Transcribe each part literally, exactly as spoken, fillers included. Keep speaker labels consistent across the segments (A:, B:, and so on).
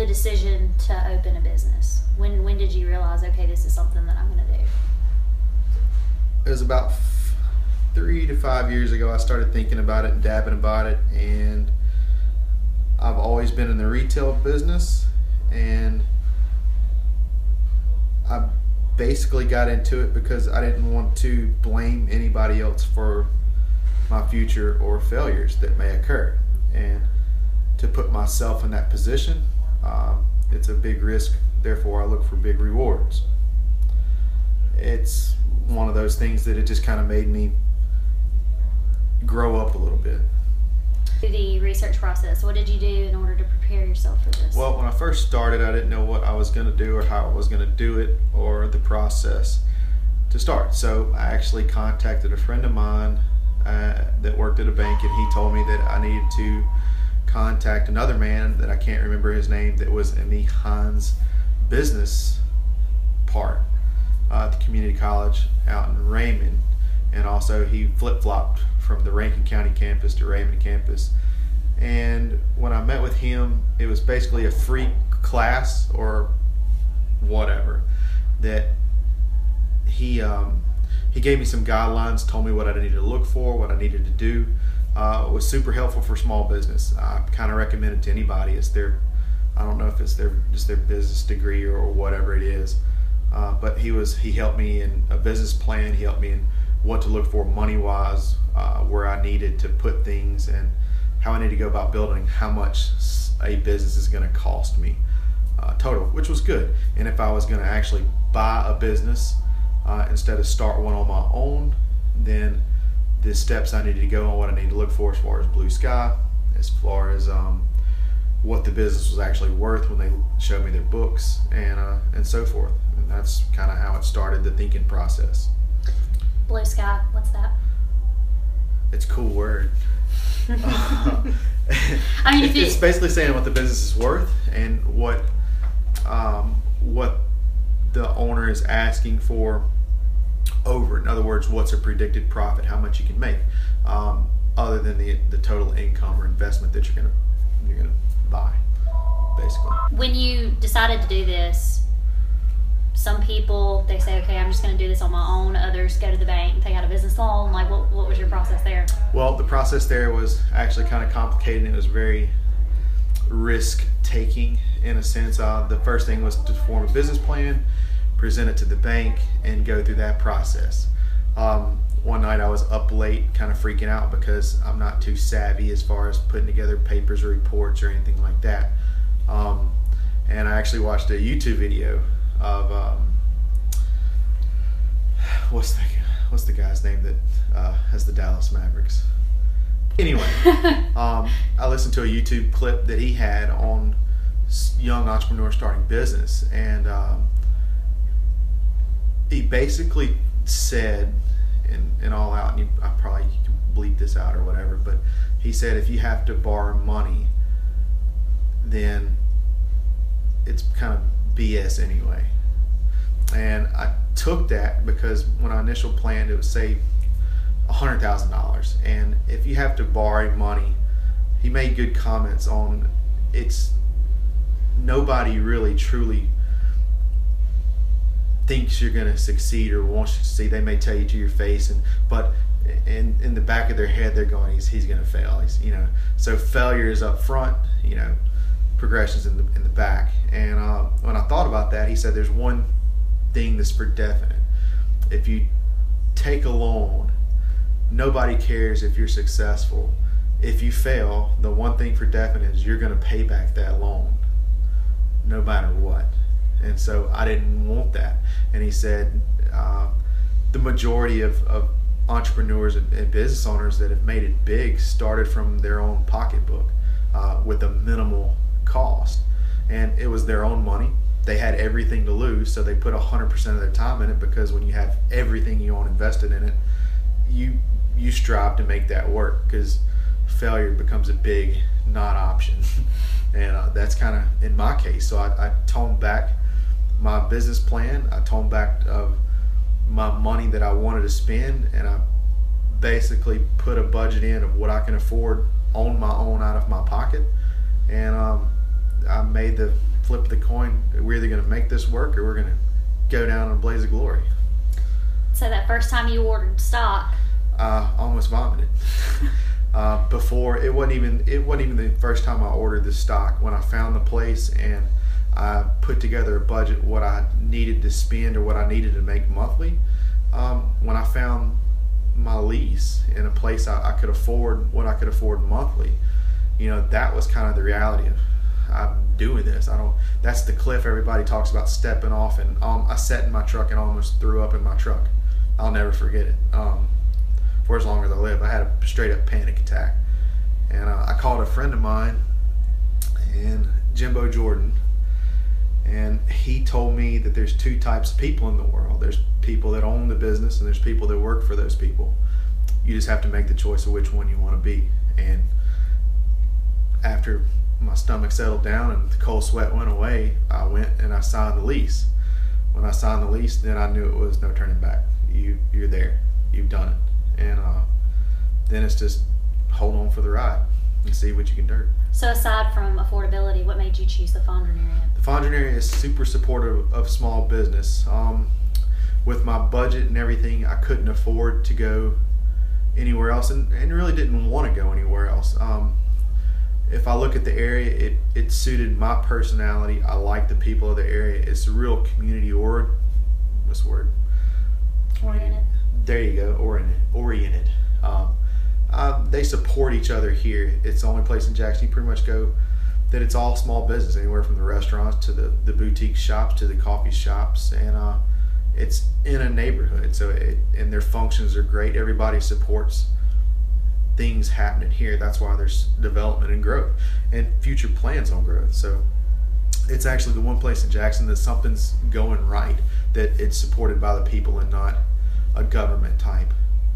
A: the decision to open a business? When when did you realize, okay, this is something that I'm going to do?
B: It was about f- three to five years ago. I started thinking about it and dabbing about it, and I've always been in the retail business, and I basically got into it because I didn't want to blame anybody else for my future or failures that may occur. And to put myself in that position, um, it's a big risk, therefore I look for big rewards. It's one of those things that it just kind of made me grow up a little bit.
A: The research process, what did you do in order to prepare yourself for this?
B: Well, when I first started, I didn't know what I was going to do or how I was going to do it or the process to start. So I actually contacted a friend of mine uh, that worked at a bank, and he told me that I needed to contact another man that I can't remember his name that was in the Heinz business part uh, at the community college out in Raymond. And also he flip-flopped from the Rankin County campus to Raymond campus. And when I met with him, it was basically a free class or whatever that he um, he gave me some guidelines, told me what I needed to look for, what I needed to do. Uh, it was super helpful for small business. I kind of recommend it to anybody. It's their, I don't know if it's their just their business degree or, or whatever it is, uh, but he was he helped me in a business plan. He helped me in what to look for money-wise, uh, where I needed to put things, and how I need to go about building, how much a business is going to cost me uh, total, which was good. And if I was going to actually buy a business uh, instead of start one on my own, then the steps I needed to go on, what I need to look for as far as blue sky, as far as um, what the business was actually worth when they showed me their books, and uh, and so forth. And that's kind of how it started, the thinking process.
A: Blue sky, what's that?
B: It's a cool word. uh,
A: I mean, if
B: it's
A: it,
B: basically saying what the business is worth and what um, what the owner is asking for over. In other words, what's a predicted profit, how much you can make, um, other than the the total income or investment that you're gonna you're gonna buy, basically.
A: when you decided to do this, some people, they say, okay, I'm just going to do this on my own. Others go to the bank and take out a business loan. Like, what, what was your process there?
B: Well, the process there was actually kind of complicated. It was very risk-taking in a sense. Uh, the first thing was to form a business plan, present it to the bank, and go through that process. Um, one night I was up late kind of freaking out because I'm not too savvy as far as putting together papers or reports or anything like that. Um, and I actually watched a YouTube video of um, what's the what's the guy's name that uh, has the Dallas Mavericks? Anyway, um, I listened to a YouTube clip that he had on young entrepreneurs starting business, and um, he basically said, in, in all out, and you, I probably you can bleep this out or whatever, but he said if you have to borrow money, then it's kind of B S anyway. And I took that because when I initially planned, it would save one hundred thousand dollars. And if you have to borrow money, he made good comments on it's nobody really truly thinks you're going to succeed or wants you to succeed. They may tell you to your face, and but in in the back of their head, they're going, he's he's going to fail. He's, you know, so failure is up front, you know, progressions in the in the back. And uh, when I thought about that, he said there's one thing that's for definite. If you take a loan, nobody cares if you're successful. If you fail, the one thing for definite is you're going to pay back that loan no matter what. And so I didn't want that. And he said uh, the majority of, of entrepreneurs and, and business owners that have made it big started from their own pocketbook uh, with a minimal cost. And it was their own money. They had everything to lose, so they put one hundred percent of their time in it, because when you have everything you own invested in it, you you strive to make that work, because failure becomes a big not option. And uh, that's kind of in my case. So I, I toned back my business plan. I toned back of my money that I wanted to spend, and I basically put a budget in of what I can afford on my own out of my pocket. And um, I made the flip the coin. We're either going to make this work or we're going to go down in a blaze of glory.
A: So that first time you ordered stock,
B: I almost vomited. uh, before it wasn't even it wasn't even the first time I ordered the stock. When I found the place and I put together a budget, what I needed to spend or what I needed to make monthly. Um, when I found my lease in a place I, I could afford what I could afford monthly, you know, that was kind of the reality of I'm doing this. I don't. That's the cliff everybody talks about stepping off, and um, I sat in my truck and almost threw up in my truck. I'll never forget it. Um, for as long as I live, I had a straight up panic attack, and uh, I called a friend of mine, and Jimbo Jordan, and he told me that there's two types of people in the world. There's people that own the business, and there's people that work for those people. You just have to make the choice of which one you want to be. And after my stomach settled down and the cold sweat went away, I went and I signed the lease. When I signed the lease, then I knew it was no turning back. You, you're there. You've done it. And uh, then it's just hold on for the ride and see what you can do.
A: So aside from affordability, what made you choose the Fondren area?
B: The Fondren area is super supportive of small business. Um, with my budget and everything, I couldn't afford to go anywhere else, and, and really didn't want to go anywhere else. Um, if I look at the area, it, it suited my personality. I like the people of the area. It's a real community or what's the word?
A: Oriented.
B: There you go, oriented. Oriented. Um, uh, they support each other here. It's the only place in Jackson you pretty much go that it's all small business, anywhere from the restaurants to the, the boutique shops to the coffee shops, and uh, it's in a neighborhood. So it, and their functions are great. Everybody supports things happening here. That's why there's development and growth and future plans on growth. So it's actually the one place in Jackson that something's going right, that it's supported by the people and not a government type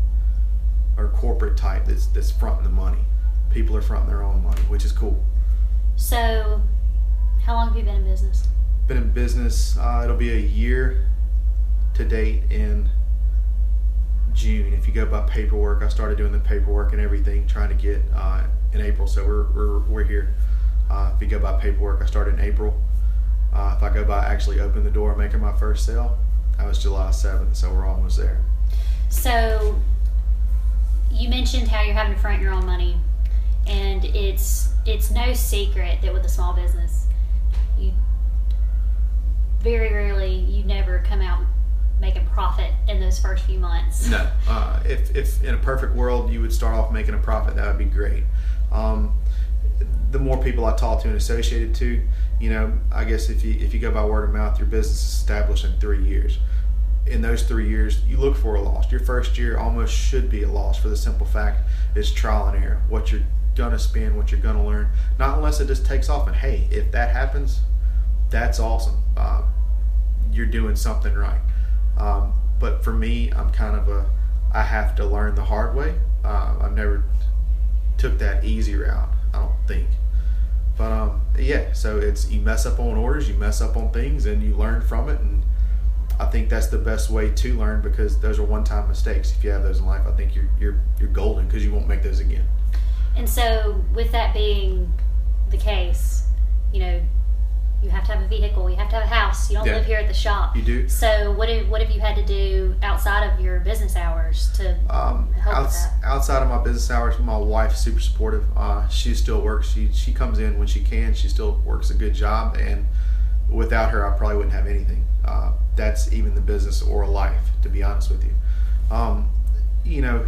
B: or corporate type that's that's fronting the money. People are fronting their own money, which is cool.
A: So how long have you been in business?
B: Been in business, uh, it'll be a year to date in June. If you go by paperwork, I started doing the paperwork and everything, trying to get uh, in April. So we're we're, we're here. Uh, if you go by paperwork, I started in April. Uh, if I go by actually open the door and making my first sale, that was July seventh. So we're almost there.
A: So you mentioned how you're having to front your own money, and it's it's no secret that with a small business, you very rarely, you never come out making profit in those first few months.
B: No. Uh, if, if in a perfect world you would start off making a profit, that would be great. Um, the more people I talk to and associated to, you know, I guess if you if you go by word of mouth, your business is established in three years. In those three years, you look for a loss. Your first year almost should be a loss for the simple fact it's trial and error. What you're gonna spend, what you're gonna learn. Not unless it just takes off. And hey, if that happens, that's awesome. Uh, you're doing something right. Um, but for me, I'm kind of a, I have to learn the hard way. Uh, I've never took that easy route, I don't think. But um, yeah, so it's, you mess up on orders, you mess up on things, and you learn from it. And I think that's the best way to learn, because those are one-time mistakes. If you have those in life, I think you're you're you're golden, because you won't make those again.
A: And so with that being the case, you know, you have to have a vehicle, you have to have a house, you don't
B: Yeah.
A: live here at the shop.
B: You do.
A: So what have, what have you had to do outside of your business hours to
B: Um,
A: help with
B: outs-
A: that?
B: outside of my business hours, my wife's super supportive. Uh, she still works. She she comes in when she can. She still works a good job, and without her, I probably wouldn't have anything. Uh, that's even the business or life, to be honest with you. Um, you know,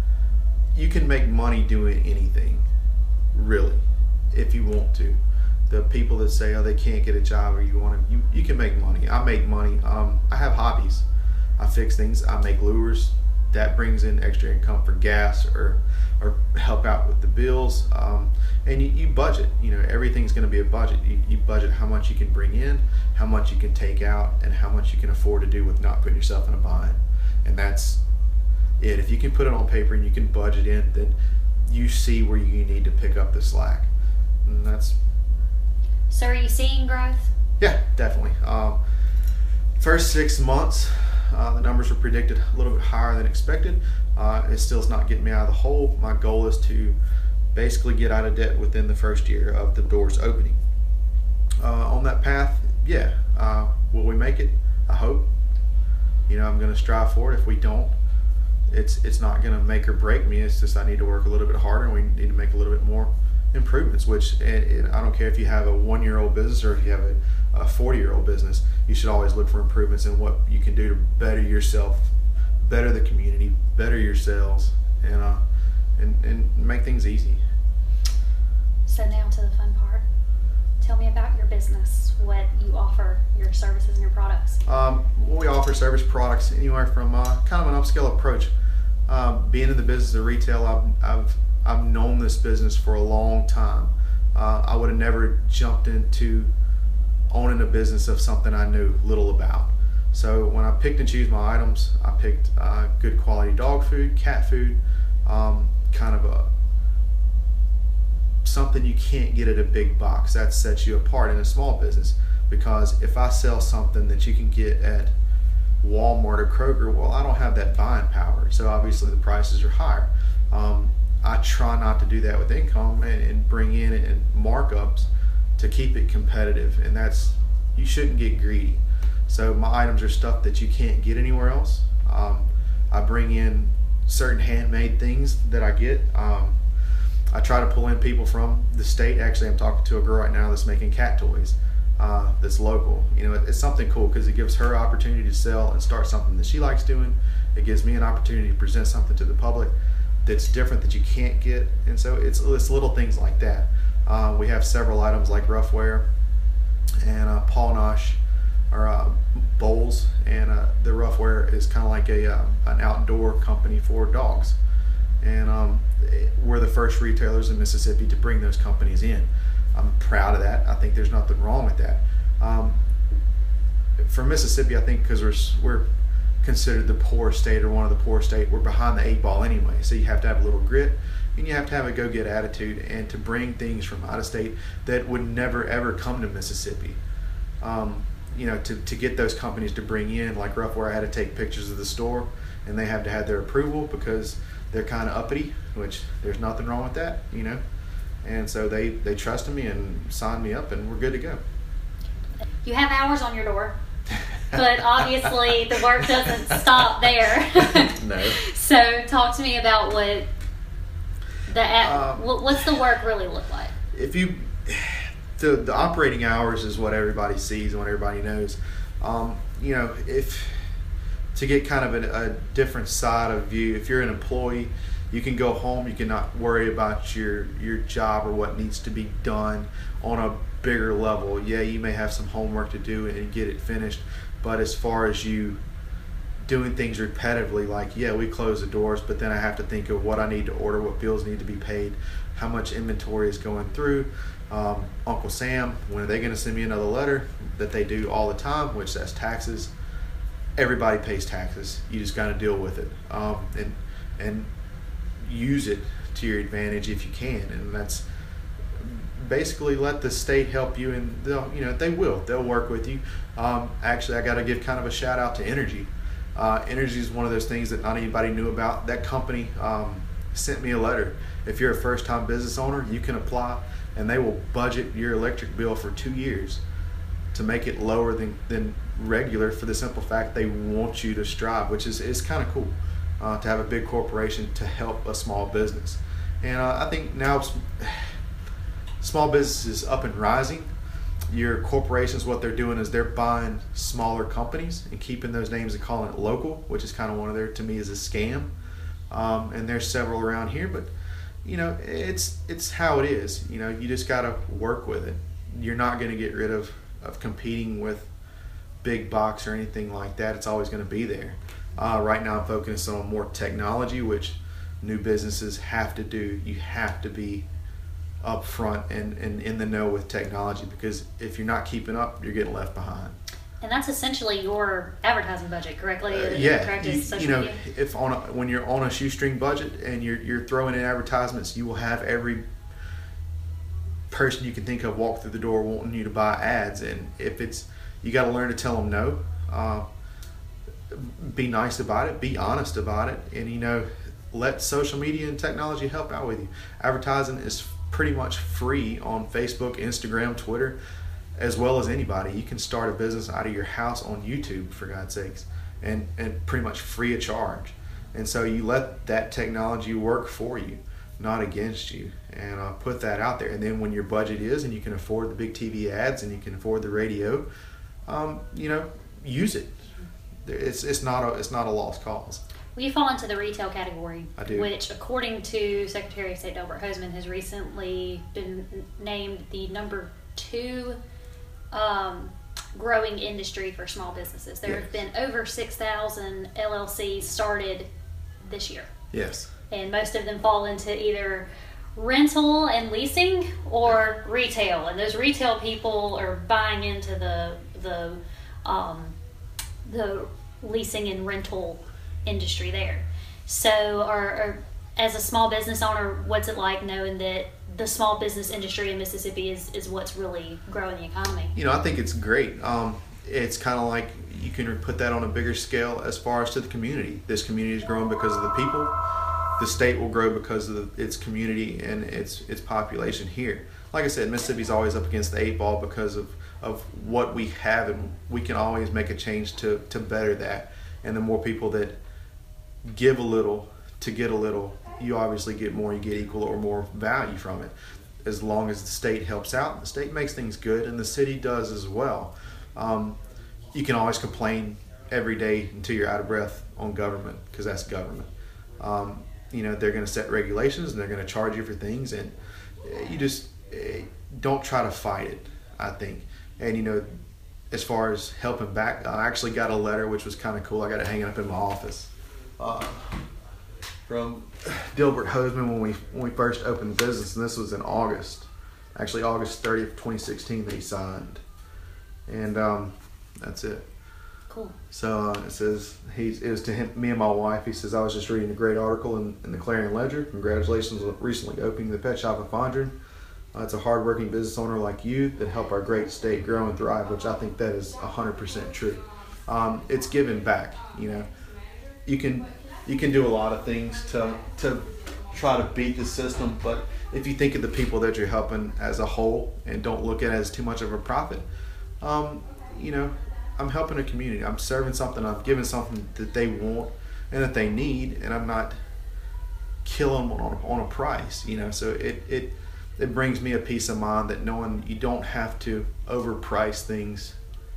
B: you can make money doing anything, really, if you want to. The people that say, oh, they can't get a job, or you want to, you, you can make money. I make money. Um, I have hobbies. I fix things. I make lures. That brings in extra income for gas, or or help out with the bills. Um, and you, you budget. You know, everything's going to be a budget. You, you budget how much you can bring in, how much you can take out, and how much you can afford to do with not putting yourself in a bind. And that's it. If you can put it on paper and you can budget in, then you see where you need to pick up the slack. And that's
A: So are you seeing growth?
B: Yeah, definitely. Um, first six months, uh, the numbers were predicted a little bit higher than expected. Uh, it still is not getting me out of the hole. My goal is to basically get out of debt within the first year of the doors opening. Uh, on that that path, yeah. Uh, will we make it? I hope. You know, I'm going to strive for it. If we don't, it's it's not going to make or break me. It's just I need to work a little bit harder, and we need to make a little bit more improvements. Which it, it, I don't care if you have a one-year-old business or if you have a, a forty-year-old business. You should always look for improvements in what you can do to better yourself, better the community, better your sales, and uh, and and make things easy.
A: So now to the fun part. Tell me about your business, what you offer, your services and your products.
B: Um, we offer service products anywhere from uh, kind of an upscale approach. Uh, being in the business of retail, I've, I've, I've known this business for a long time. Uh, I would have never jumped into owning a business of something I knew little about. So when I picked and choose my items, I picked uh, good quality dog food, cat food, um, kind of a something you can't get at a big box. That sets you apart in a small business, because if I sell something that you can get at Walmart or Kroger, well, I don't have that buying power, so obviously the prices are higher. Um, I try not to do that with income and, and bring in and markups to keep it competitive, and that's, you shouldn't get greedy. So my items are stuff that you can't get anywhere else. Um, I bring in certain handmade things that I get. Um, I try to pull in people from the state. Actually, I'm talking to a girl right now that's making cat toys. Uh, that's local. You know, it, it's something cool because it gives her opportunity to sell and start something that she likes doing. It gives me an opportunity to present something to the public that's different that you can't get, and so it's it's little things like that. Uh, we have several items like Roughwear and uh, Paul Nosh, or uh, bowls, and uh, the Roughwear is kind of like a uh, an outdoor company for dogs. And um, we're the first retailers in Mississippi to bring those companies in. I'm proud of that. I think there's nothing wrong with that. Um, for Mississippi, I think because we're we're considered the poor state, or one of the poor state, we're behind the eight ball anyway. So you have to have a little grit, and you have to have a go-get attitude, and to bring things from out of state that would never ever come to Mississippi. Um, you know, to, to get those companies to bring in, like Roughwear, I had to take pictures of the store, and they have to have their approval because they're kind of uppity, which there's nothing wrong with that, you know. And so they, they trusted me and signed me up, and we're good to go.
A: You have hours on your door, but obviously the work doesn't stop there.
B: No.
A: So talk to me about what the
B: Um,
A: what's the work really look like?
B: If you, the the operating hours is what everybody sees and what everybody knows. Um, you know, if to get kind of a, a different side of view, if you're an employee, you can go home, you cannot worry about your your job or what needs to be done on a bigger level. Yeah, you may have some homework to do and get it finished, but as far as you doing things repetitively, like, yeah, we close the doors, but then I have to think of what I need to order, what bills need to be paid, how much inventory is going through. Um, Uncle Sam, when are they going to send me another letter? That they do all the time, which that's taxes. Everybody pays taxes. You just got to deal with it, um, and and use it to your advantage if you can. And that's basically let the state help you, and they'll, you know, they will. They'll work with you. Um, actually, I got to give kind of a shout out to Energy. Uh, Energy is one of those things that not anybody knew about. That company um, sent me a letter. If you're a first-time business owner, you can apply, and they will budget your electric bill for two years to make it lower than, than regular, for the simple fact they want you to strive, which is, is kind of cool uh, to have a big corporation to help a small business. And uh, I think now small business is up and rising. Your corporations, what they're doing is they're buying smaller companies and keeping those names and calling it local, which is kind of one of their, to me, is a scam. Um, and there's several around here, but you know, it's it's how it is. You know, you just got to work with it. You're not going to get rid of, of competing with big box or anything like that. It's always going to be there. Uh, right now I'm focusing on more technology, which new businesses have to do. You have to be up front and, and in the know with technology, because if you're not keeping up, you're getting left behind.
A: And that's essentially your advertising budget, correctly?
B: Uh, yeah,
A: correct
B: you,
A: social
B: you know,
A: media?
B: if on a, when you're on a shoestring budget and you're you're throwing in advertisements, you will have every person you can think of walk through the door wanting you to buy ads. And if it's, you got to learn to tell them no. Uh, be nice about it. Be honest about it. And you know, let social media and technology help out with you. Advertising is pretty much free on Facebook, Instagram, Twitter. as well as anybody, you can start a business out of your house on YouTube, for God's sakes, and, and pretty much free of charge. And so you let that technology work for you, not against you, and uh, put that out there. And then when your budget is, and you can afford the big T V ads, and you can afford the radio, um, you know, use it. It's it's not a it's not a lost cause.
A: Well, you fall into the retail category,
B: I do.
A: Which, according to Secretary of State Delbert Hosemann, has recently been named the number two um, growing industry for small businesses. There
B: Yes.
A: have been over six thousand L L Cs started this year.
B: Yes.
A: And most of them fall into either rental and leasing or retail. And those retail people are buying into the the um, the leasing and rental industry there. So, or, or as a small business owner, what's it like knowing that the small business industry in Mississippi is, is what's really growing the economy?
B: You know, I think it's great. Um, it's kind of like you can put that on a bigger scale as far as to the community. This community is growing because of the people. The state will grow because of the, its community and its its population here. Like I said, Mississippi's always up against the eight ball because of, of what we have, and we can always make a change to, to better that. And the more people that give a little to get a little, you obviously get more, you get equal or more value from it. As long as the state helps out, the state makes things good, and the city does as well. Um, you can always complain every day until you're out of breath on government, because that's government. Um, you know, they're going to set regulations and they're going to charge you for things, and you just uh, don't try to fight it, I think. And, you know, as far as helping back, I actually got a letter which was kind of cool. I got it hanging up in my office. Uh, from Delbert Hosemann when we when we first opened the business, and this was in August, actually August thirtieth, twenty sixteen that he signed, and um, that's it.
A: Cool.
B: So uh, it says he's it was to him, me and my wife. He says, I was just reading a great article in, in the Clarion Ledger. Congratulations on recently opening the pet shop in Fondren. Uh, it's a hardworking business owner like you that help our great state grow and thrive, which I think that is one hundred percent true. Um, it's giving back, you know. You can you can do a lot of things to to try to beat the system, but if you think of the people that you're helping as a whole and don't look at it as too much of a profit, um, you know, I'm helping a community. I'm serving something. I'm giving something that they want and that they need, and I'm not killing them on, on a price, you know. So it, it it brings me a peace of mind that knowing you don't have to overprice things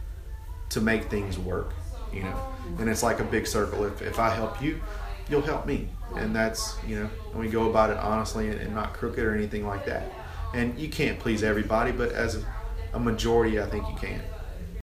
B: to make things work, you know. And it's like a big circle. If if I help you, you'll help me, and that's, you know, and we go about it honestly and, and not crooked or anything like that. And you can't please everybody, but as a, a majority, I think you can.